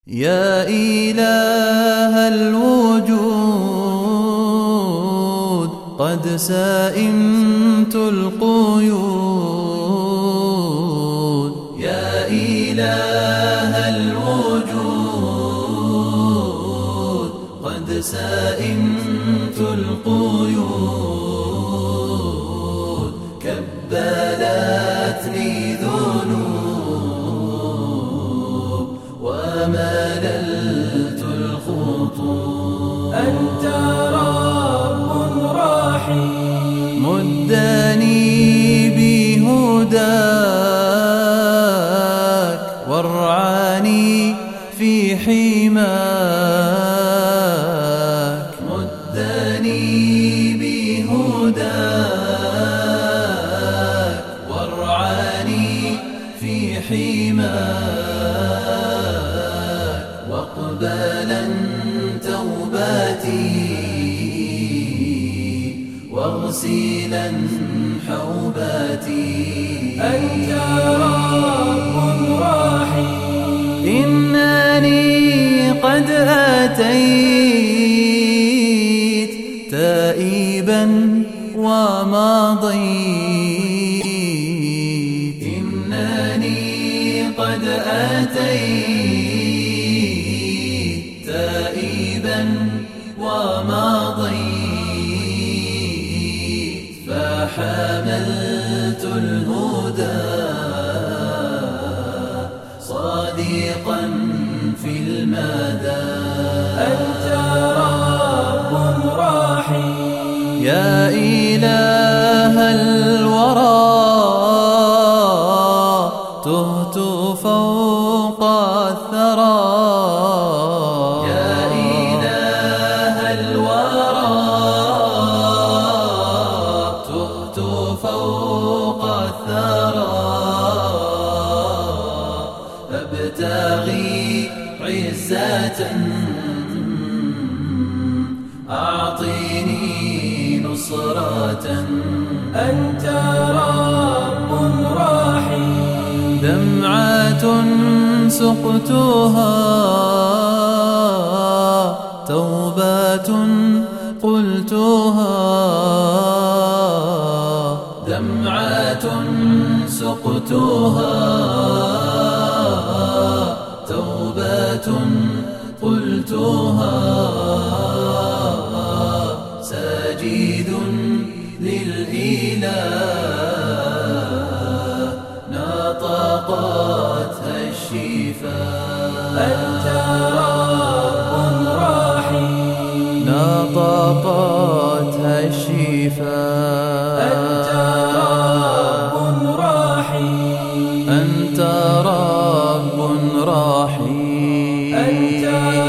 يا إله الوجود قد سئمت القيود. يا إله الوجود قد سئمت القيود. كبلتني ذنوب ومللت الخطوب. أنت رب رحيم مدني بهداك وارعاني في حماك. مدني بهداك وارعاني في حماك. واقبلا توباتي واغسلا حوباتي. أنت رب رحيم إنني قد أتيت تائبا ومضيت. إنني قد أتيت تائبا ومضيت. فحملت الهدى صادقا في المدى. أنت رب رحيم يا إله الورى تهت فوق الثرى. يا إله الورى تهت فوق الثرى. فابتغي عزة أعطيني نصرة. أنت رب رحيم دمعة سقتها توبة قلتها. دمعة سقتها توبة قلتها. ساجد للإله نطقتها الشفاء. أنت رب رحيم نطقتها الشفاء. أنت رب رحيم أنت رب رحيم. أنت